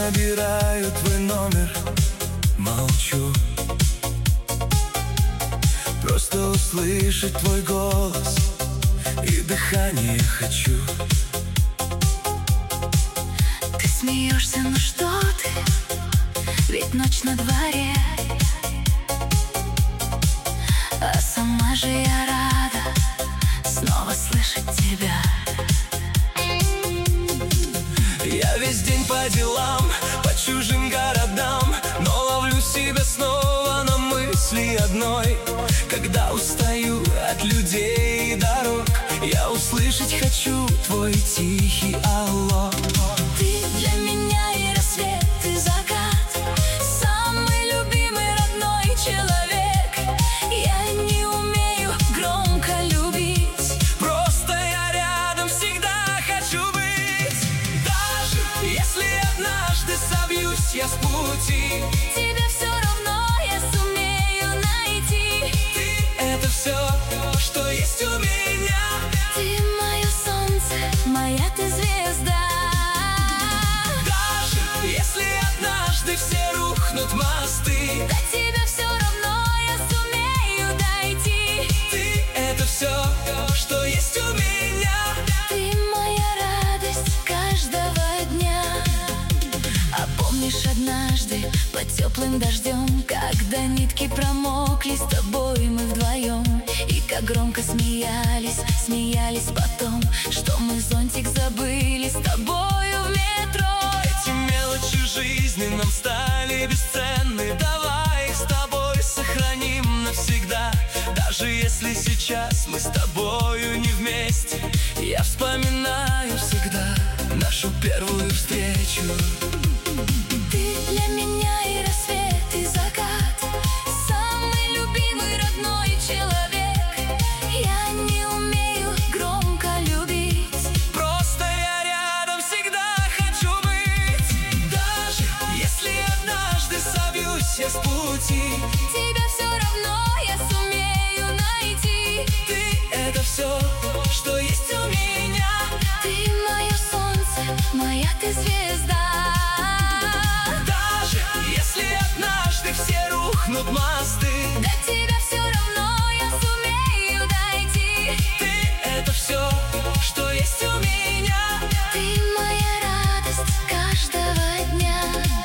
набираю твой номер, молчу. Просто услышать твой голос и дыхание хочу. Ты смеешься, ну что ты, ведь ночь на дворе. А сама же я рада снова слышать тебя. Я весь день по делам, по чужим городам, но ловлю себя снова на мысли одной. Когда устаю от людей и дорог, я услышать хочу твой тихий алло. Ты для меня и рассвет, и закат, самый любимый родной человек. Я не умею громко любить, просто я рядом всегда хочу быть. Даже если однажды собьюсь я с пути, тебе все равно я сумею найти. ты — это все, что есть у меня. Ты мое солнце, моя ты звезда. Даже если однажды все рухнут мосты, До тебя все равно я сумею дойти. ты — это все, что есть у меня. Ты моя радость каждого дня. А помнишь однажды под теплым дождем, когда нитки промокли, с тобой мы вдвоем, и как громко смеялись, смеялись потом, что мы зонтик забыли с тобою в метро. Эти мелочи жизни нам стали бесценны. Давай их с тобой сохраним навсегда. Даже если сейчас мы с тобою не вместе, я вспоминаю всегда нашу первую встречу. Ты для меня и рассвет, и закат, самый любимый родной человек. Я не умею громко любить, Просто я рядом всегда хочу быть. Даже если однажды собьюсь я с пути, тебя все равно я сумею найти. ты — это все, что есть у меня. Ты мое солнце, моя ты звезда. Даже если однажды все рухнут мосты, До тебя все равно я сумею дойти. ты — это все, что есть у меня. Ты моя радость каждого дня.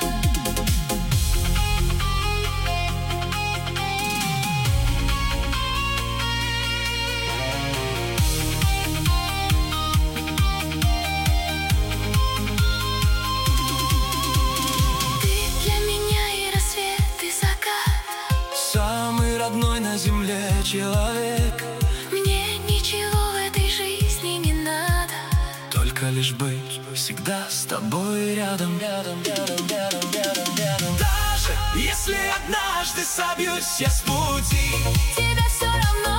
Ты для меня и рассвет, и закат. Самый родной на земле человек. Мне ничего в этой жизни не надо, Только лишь быть всегда с тобой рядом, рядом, рядом, рядом, рядом, рядом. Даже если однажды собьюсь я с пути, тебе все равно